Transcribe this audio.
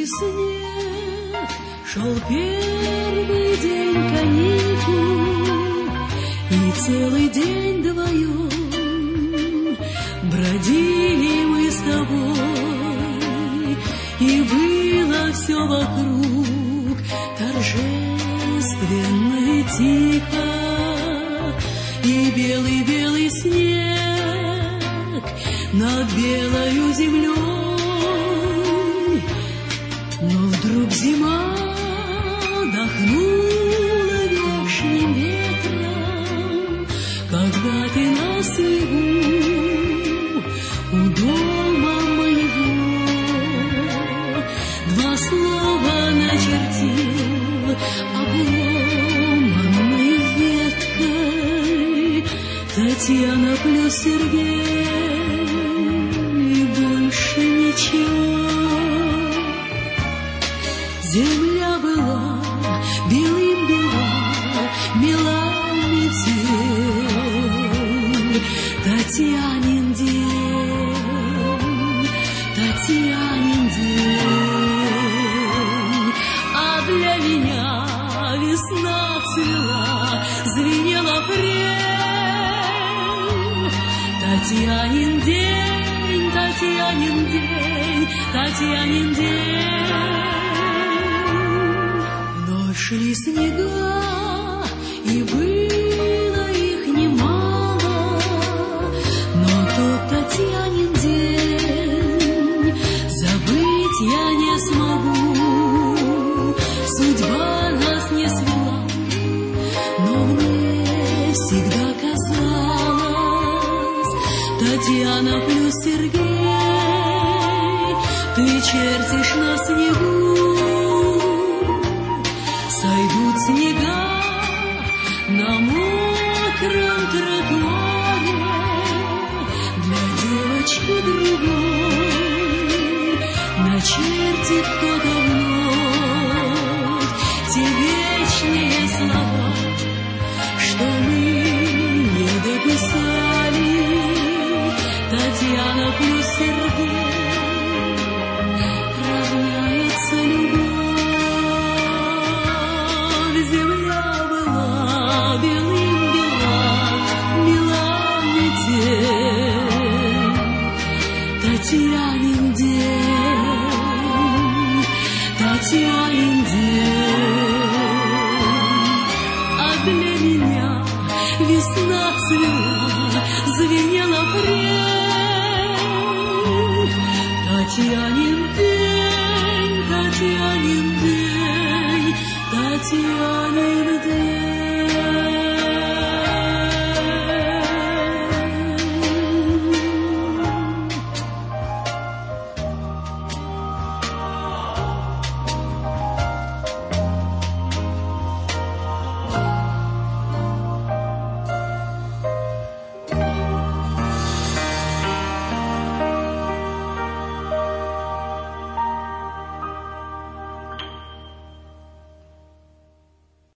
снег, шел первый день каникул, и целый день вдвоем бродили мы с тобой, и было все вокруг торжественно и тихо, и белый-белый снег над белою землей. Но вдруг зима дохнула вешним ветром, когда ты на снегу у дома моего два слова начертил обломанной веткой: Татьяна плюс Сергей, и больше ничего. Земля была белым-бела, мила метель, Татьянин день, Татьянин день. А для меня весна цвела, звенела апрель. Татьянин день, Татьянин день, Татьянин день. Шли снега, и было их немало, но тот Татьянин день забыть я не смогу. Судьба нас не свела, но мне всегда казалось: Татьяна плюс Сергей, ты чертишь на снегу. Сойдут снега на мокром тротуаре для девочки другой, начертит кто-то вновь те вечные слова, что мы не дописали. Татьяна плюс Сергей равняется любовь. Земля была белым-бела, мила метель, Татьянин день, Татьянин день. А для меня весна цвела, звенел апрель. Татьянин день, Татьянин день, Татьянин день.